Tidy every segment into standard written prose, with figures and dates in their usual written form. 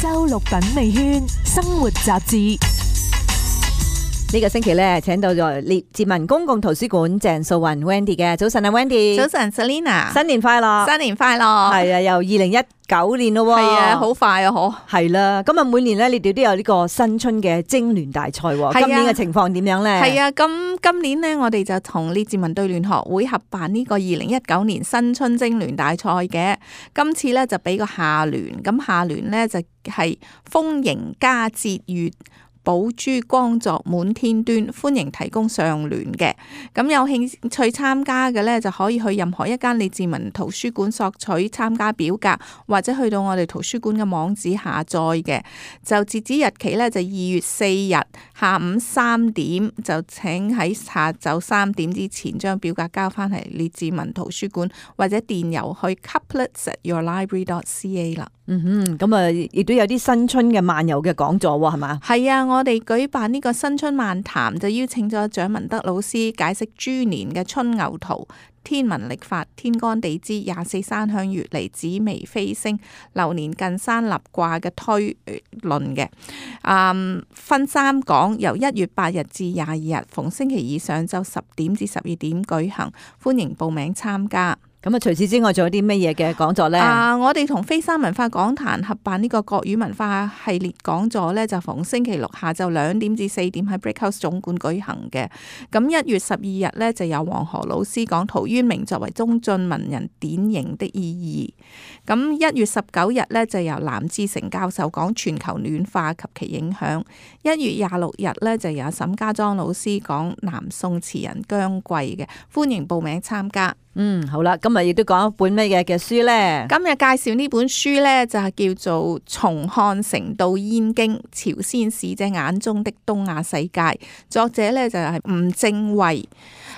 周六品味圈生活雜誌。 呢個星期咧，請到咗列治文公共圖書館鄭素雲 Wendy 嘅。早晨啊 Wendy， 早晨 Selina， 新年快樂， 新年快樂。 係啊，由2019年咯喎， 係啊，好快啊，嗬。 係啦，咁啊每年咧，你哋都有呢個新春嘅徵聯大賽喎。今年嘅情況點樣咧？ 係啊，今年呢，我哋就同列治文對聯學會合辦呢個2019年新春徵聯大賽嘅。今次咧就俾個下聯，咁下聯咧就係豐盈佳節月，寶珠光作滿天端，歡迎提供上聯嘅。咁有興趣參加嘅呢，就可以去任何一間列治文圖書館索取參加表格，或者去到我哋圖書館嘅網址下載嘅。就截止日期呢，就2月4日下午3點，就請喺下晝3點之前將表格交翻嚟列治文圖書館，或者電郵去 couplets@yourlibrary.ca 啦。 咁啊，亦都有啲新春嘅漫遊嘅講座喎，係嘛？ 係啊，我哋舉辦呢個新春漫談，就邀請咗蔣文德老師解釋豬年嘅春牛圖、天文歷法、天干地支、24山向月離、紫微飛星、流年近山立卦嘅推論嘅。分3講，由1月8日至22日，逢星期二上晝10點至12點舉行，歡迎報名參加。 咁啊，除此之外，仲有啲乜嘢嘅講座咧？ 我哋同飛山文化講壇合辦呢個國語文化系列講座咧，就逢星期六下晝2點至4點喺 Brickhouse 總館舉行嘅。咁1月12日咧，就有黃河老師講陶淵明作為中進文人典型的意義。咁1月19日咧，就由藍志成教授講全球暖化及其影響。1月26日咧，就有沈家莊老師講南宋詞人姜貴嘅，歡迎報名參加。 好啦，今日亦都講一本咩嘅書咧？ 今日介紹呢本書咧，就係叫做《從漢城到燕京：朝鮮使者眼中的東亞世界》，作者咧就係吳正惠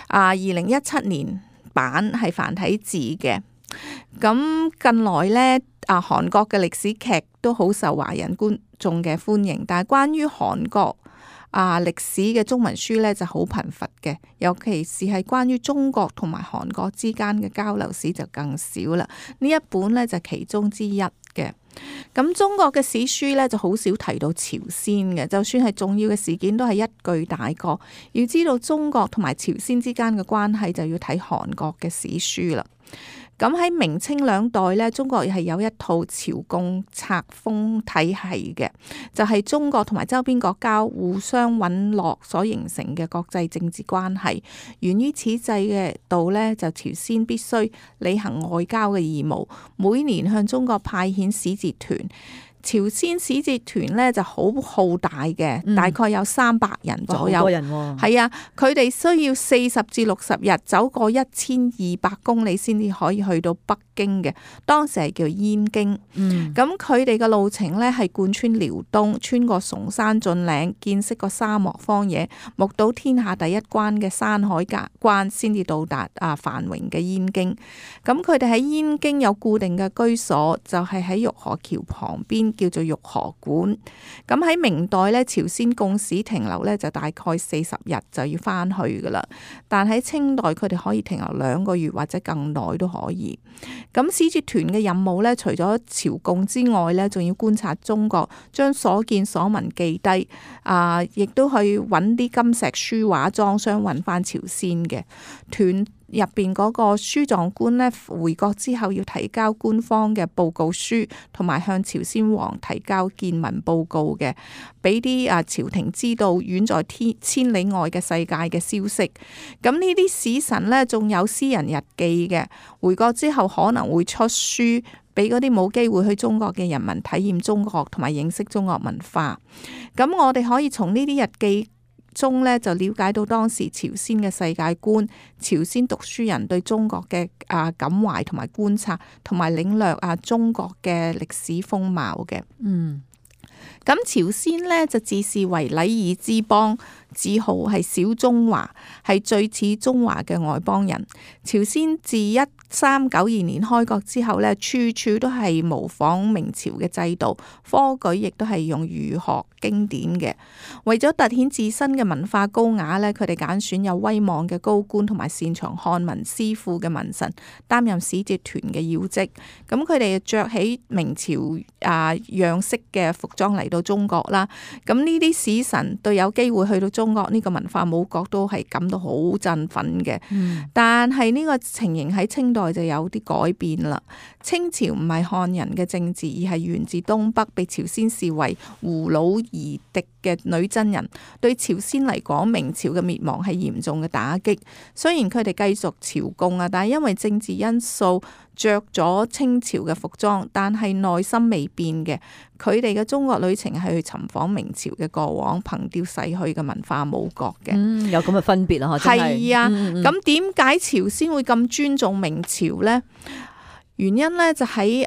，2017年版係繁體字嘅。咁近來咧，韓國嘅歷史劇都好受華人觀眾嘅歡迎，但係關於韓國歷史嘅中文書咧就好貧乏嘅，尤其是係關於中國同埋韓國之間嘅交流史就更少啦。呢一本咧就其中之一嘅。咁中國嘅史書咧就好少提到朝鮮嘅，就算係重要嘅事件都係一句帶過。要知道中國同埋朝鮮之間嘅關係，就要睇韓國嘅史書啦。咁喺明清兩代咧，中國係有一套朝貢冊封體系嘅，就係中國同埋周邊國家互相允諾所形成嘅國際政治關係。源於此制嘅度咧，就朝鮮必須履行外交嘅義務，每年向中國派遣使節團。朝鮮使節團咧就好浩大嘅，大概有300人左右。 好多人喎。 係啊，佢哋需要40至60日走過1200公里先至可以去到北京嘅，當時係叫燕京。咁佢哋嘅路程咧係貫穿遼東，穿過崇山峻嶺，見識過沙漠荒野，目睹天下第一關嘅山海關，先至到達繁榮嘅燕京。咁佢哋喺燕京有固定嘅居所，就係喺玉河橋旁邊，叫做玉河館。咁喺明代咧，朝鮮貢使停留咧就大概40日就要翻去噶啦，但喺清代佢哋可以停留2個月或者更耐都可以。咁使節團嘅任務咧，除咗朝貢之外咧，仲要觀察中國，將所見所聞記低，亦都去揾啲金石書畫裝箱運翻朝鮮嘅團。入邊嗰個書狀官咧，回國之後要提交官方嘅報告書，同埋向朝鮮王提交見聞報告嘅，俾啲朝廷知道遠在千里外嘅世界嘅消息。咁呢啲使臣咧，仲有私人日記嘅，回國之後可能會出書，俾嗰啲冇機會去中國嘅人民體驗中國同埋認識中國文化。咁我哋可以從呢啲日記中咧就了解到當時朝鮮嘅世界觀，朝鮮讀書人對中國嘅感懷同埋觀察，同埋領略中國嘅歷史風貌嘅。咁朝鮮咧就自視為禮儀之邦， 自豪係小中華，係最似中華嘅外邦人。朝鮮自1392年開國之後呢，處處都係模仿明朝嘅制度，科舉亦都係用儒學經典嘅。為咗凸顯自身嘅文化高雅呢，佢哋揀選有威望嘅高官同埋擅長漢文詩賦嘅文臣擔任使節團嘅要職。咁佢哋着起明朝樣式嘅服裝嚟到中國啦。咁呢啲使臣對有機會去到中國呢個文化母國都係感到好振奮嘅。但係呢個情形喺清代就有啲改變啦。清朝唔係漢人嘅政治，而係源自東北，被朝鮮視為胡虜而敵嘅女真人。對朝鮮嚟講，明朝嘅滅亡係嚴重嘅打擊。雖然佢哋繼續朝貢啊，但係因為政治因素着咗清朝嘅服裝，但係內心未變嘅。佢哋嘅中國旅程係去尋訪明朝嘅過往，憑吊逝去嘅文化母國嘅。 有咁嘅分別啦，真係。 係啊，咁點解朝鮮會咁尊重明朝呢？原因呢就喺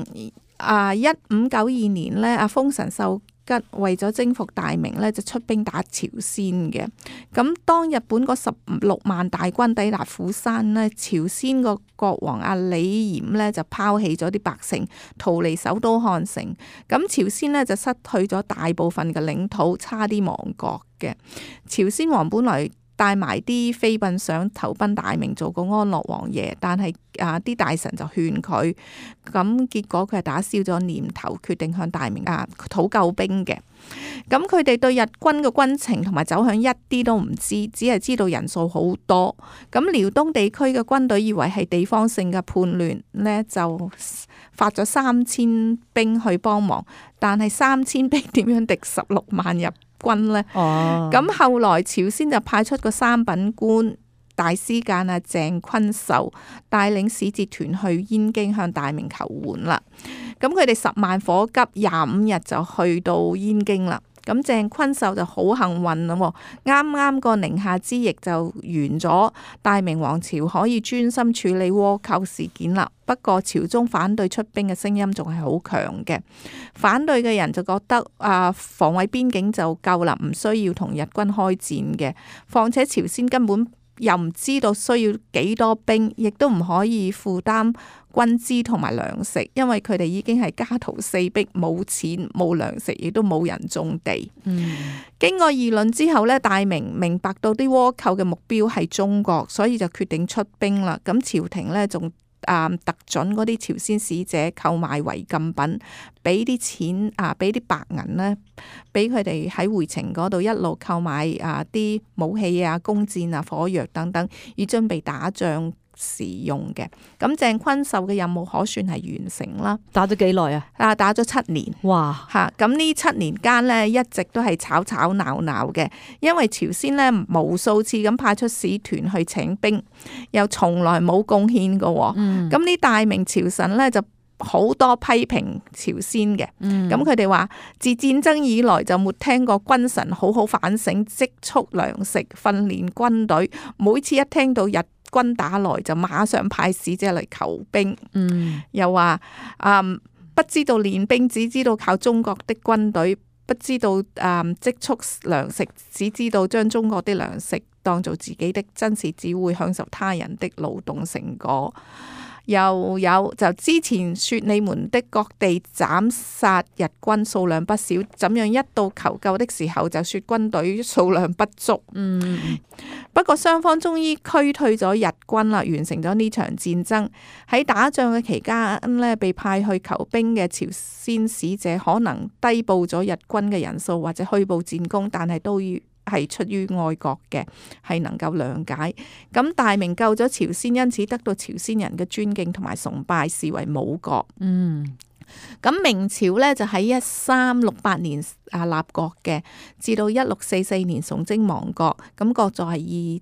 1592年呢，豐臣秀吉為咗征服大明呢，就出兵打朝鮮嘅。咁當日本嗰16萬大軍抵達釜山呢，朝鮮個國王李嚴呢，就拋棄咗啲百姓，逃離首都漢城。咁朝鮮呢，就失去咗大部分嘅領土，差啲亡國嘅。朝鮮王本來帶埋啲妃嬪想投奔大明做個安樂王爺，但係啲大臣就勸佢，咁結果佢係打消咗念頭，決定向大明討救兵嘅。咁佢哋對日軍嘅軍情同埋走向一啲都唔知，只係知道人數好多。咁遼東地區嘅軍隊以為係地方性嘅叛亂呢，就發咗3000兵去幫忙，但係3000兵點樣敵16萬入軍呢？咁後來朝鮮就派出個三品官大司諫鄭坤壽帶領使節團去燕京向大明求援啦。咁佢哋10萬火急，25日就去到燕京啦。咁鄭坤壽就好幸運啦，啱啱個寧夏之役就完咗，大明王朝可以專心處理倭寇事件啦。不過朝中反對出兵嘅聲音仲係好強嘅，反對嘅人就覺得防衛邊境就夠啦，唔需要同日軍開戰嘅。況且朝鮮根本又唔知道需要幾多兵，亦都唔可以負擔軍資同埋糧食，因為佢哋已經係家徒四壁，冇錢冇糧食，亦都冇人種地。經過議論之後呢，大明明白到啲倭寇嘅目標係中國，所以就決定出兵啦。咁朝廷呢，仲特准嗰啲朝鮮使者購買違禁品，俾啲錢俾啲白銀呢，俾佢哋喺回程嗰度一路購買啲武器弓箭火藥等等，以準備打仗時用嘅。咁鄭坤壽嘅任務可算係完成啦。 打咗幾耐啊？ 打咗7年。哇！咁呢7年間呢，一直都係吵吵鬧鬧嘅，因為朝鮮呢無數次咁派出使團去請兵，又從來冇貢獻嘅。咁呢大明朝臣呢，就好多批評朝鮮嘅。咁佢哋話自戰爭以來就沒聽過君臣好好反省，積蓄糧食，訓練軍隊。每次一聽到日軍打來就馬上派使者嚟求兵。又話不知道練兵，只知道靠中國的軍隊，不知道積蓄糧食，只知道將中國的糧食當做自己的，真是只會享受他人的勞動成果。又有就之前說你們的各地斬殺日軍數量不少，怎樣一到求救的時候就說軍隊數量不足。不過雙方終於驅退咗日軍啦，完成咗呢場戰爭。喺打仗嘅期間呢，被派去求兵嘅朝鮮使者可能低報咗日軍嘅人數或者虛報戰功，但係都要係出於愛國嘅，係能夠諒解。咁大明救咗朝鮮，因此得到朝鮮人嘅尊敬同埋崇拜，視為母國。咁明朝呢，就喺1368年立國嘅，至到1644年崇禎亡國。咁國祚係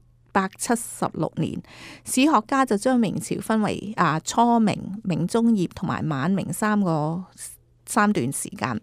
276年。史學家就將明朝分為初明、明中葉同埋晚明三段時間。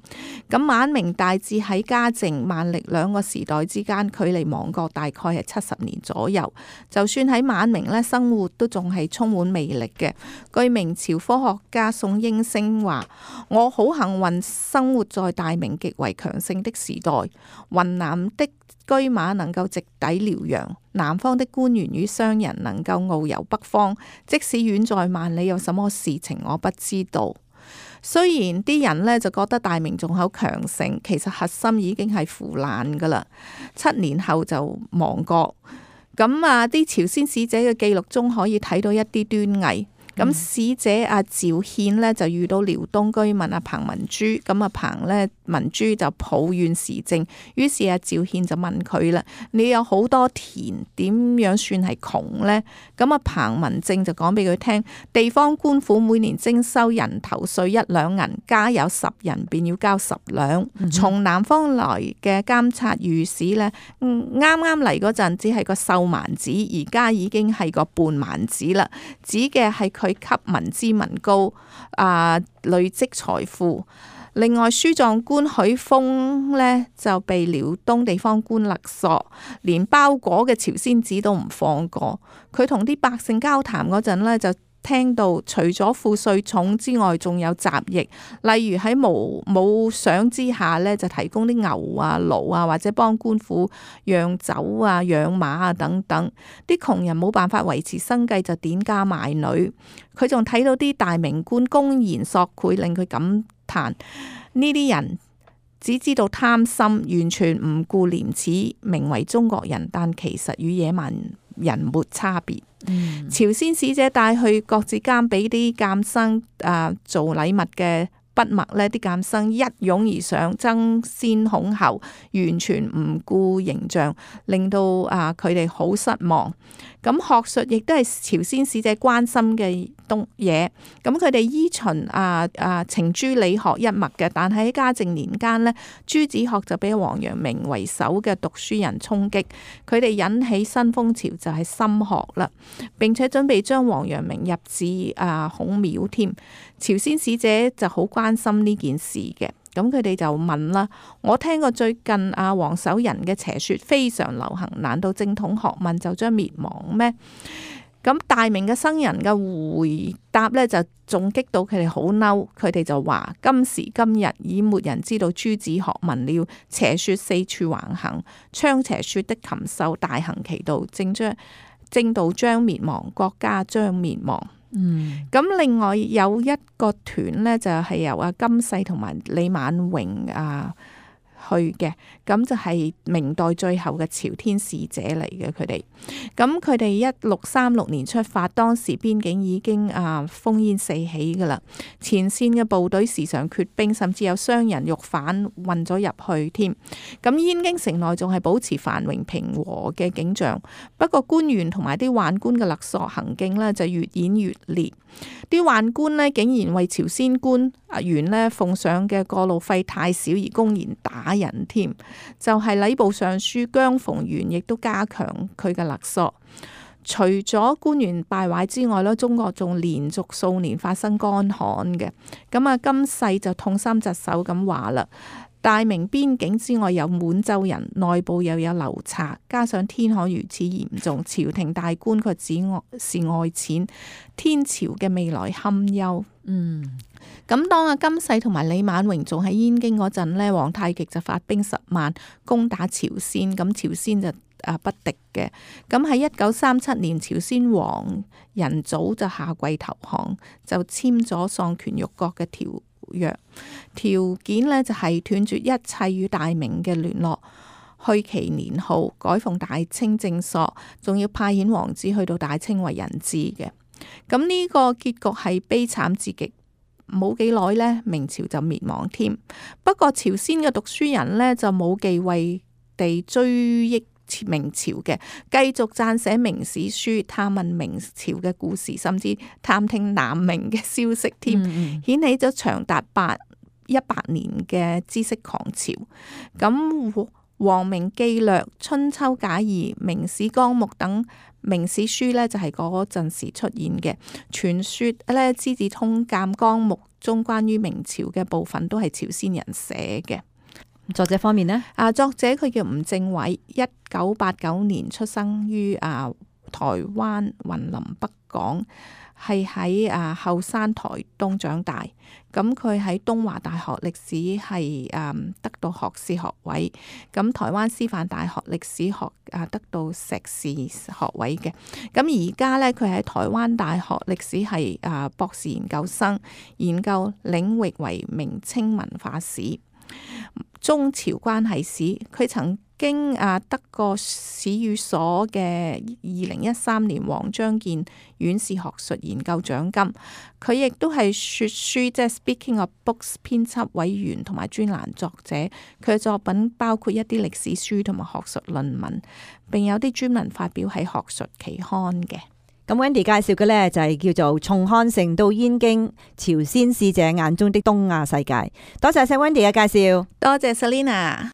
咁晚明大致喺嘉靖、萬曆兩個時代之間，距離亡國大概係70年左右。就算喺晚明呢，生活都仲係充滿魅力嘅。據明朝科學家宋英星話：我好幸運生活在大明極為強盛的時代，雲南的車馬能夠直抵遼陽，南方的官員與商人能夠遨遊北方，即使遠在萬里，有什麼事情我不知道。雖然啲人呢就覺得大明仲好強盛，其實核心已經係腐爛噶啦。7年後就亡國。咁啊，啲朝鮮使者嘅記錄中可以睇到一啲端倪。咁使者阿趙憲呢就遇到遼東居民阿彭文珠，咁阿彭呢文珠就抱怨時政，於是阿趙憲就問佢啦：你有好多田，點樣算係窮呢？咁阿彭文正就講俾佢聽，地方官府每年徵收人頭稅1兩銀，家有10人便要交10兩。從南方來嘅監察御史呢，啱啱嚟嗰陣只係個瘦蠻子，而家已經係個半蠻子啦，指嘅係佢給民脂民膏累積財富。另外書狀官許峰呢就被遼東地方官勒索，連包裹嘅朝鮮紙都唔放過。佢同啲百姓交談嗰陣呢，就聽到除咗賦稅重之外，仲有雜役，例如喺冇賞之下呢，就提供啲牛啊、驢啊，或者幫官府釀酒啊、養馬啊等等。啲窮人冇辦法維持生計，就典家賣女。佢仲睇到啲大明官公然索賄，令佢感嘆呢啲人只知道貪心，完全唔顧廉恥，名為中國人，但其實與野蠻人沒差別。朝鮮使者帶去國子監俾啲監生做禮物嘅筆墨呢，啲監生一擁而上，爭先恐後，完全唔顧形象，令到佢哋好失望。咁學術亦都係朝鮮使者關心嘅嘢，咁佢哋依循程朱理學一脈嘅，但係喺嘉靖年間呢，朱子學就俾王陽明為首嘅讀書人衝擊，佢哋引起新風潮就係心學啦，並且準備將王陽明入祀孔廟添。朝鮮使者就好關心呢件事嘅。咁佢哋就問啦，我聽過最近王守仁嘅邪說非常流行，難道正統學問就將滅亡咩？咁大明嘅僧人嘅回答呢，就仲激到佢哋好嬲，佢哋就話：今時今日已沒人知道朱子學問了，邪說四處橫行，倡邪說的禽獸大行其道，正道將滅亡，國家將滅亡。咁另外有一個團呢，就係由金世同埋李晚榮去嘅，咁就係明代最後嘅朝天使者嚟嘅佢哋。咁佢哋1636年出發，當時邊境已經烽煙四起噶啦，前線嘅部隊時常缺兵，甚至有商人肉販運咗入去添。咁燕京城內仲係保持繁榮平和嘅景象，不過官員同埋啲宦官嘅勒索行徑呢，就越演越烈。啲宦官呢，竟然為朝鮮官員呢奉上嘅過路費太少而公然打人添，就係禮部尚書姜逢源亦都加強佢嘅勒索。除咗官員敗壞之外呢，中國仲連續數年發生乾旱嘅。咁金世就痛心疾首咁話啦，大明邊境之外有滿洲人，內部又有流賊，加上天旱如此嚴重，朝廷大官卻只是愛錢，天朝嘅未來堪憂。咁當金世同埋李晚榮仲喺燕京嗰陣呢，皇太極就發兵10萬攻打朝鮮，咁朝鮮就不敵嘅。咁喺1937年，朝鮮王仁祖就下跪投降，就簽咗喪權辱國嘅條約，條件呢就係斷絕一切與大明嘅聯絡，去其年號，改奉大清正朔，仲要派遣王子去到大清為人質嘅。咁呢個結局係悲慘至極，冇幾耐呢，明朝就滅亡添。不過朝鮮嘅讀書人呢，就冇忌諱地追憶明朝嘅，繼續撰寫明史書，探問明朝嘅故事，甚至探聽南明嘅消息添，掀起咗長達100年嘅知識狂潮。咁王明記略、春秋解義、明史綱目等明史書呢，就係嗰陣時出現嘅。傳說呢，資治通鑑綱目中關於明朝嘅部分都係朝鮮人寫嘅。 作者方面呢？ 作者佢叫吳正偉，1989年出生於台灣雲林北港，係喺後山台東長大。咁佢喺東華大學歷史係得到學士學位，咁台灣師範大學歷史學得到碩士學位嘅。咁而家呢，佢喺台灣大學歷史系博士研究生，研究領域為明清文化史、中朝關係史。佢曾經得過史語所嘅2013年黃章健院士學術研究獎金。佢亦都係說書，即係 Speaking of Books 編輯委員同埋專欄作者。佢嘅作品包括一啲歷史書同埋學術論文，並有啲專文發表喺學術期刊嘅。 咁 Wendy 介紹嘅呢，就係叫做《從漢城到燕京：朝鮮使者眼中的東亞世界》。多謝晒 Wendy 嘅介紹， 多謝 Selina。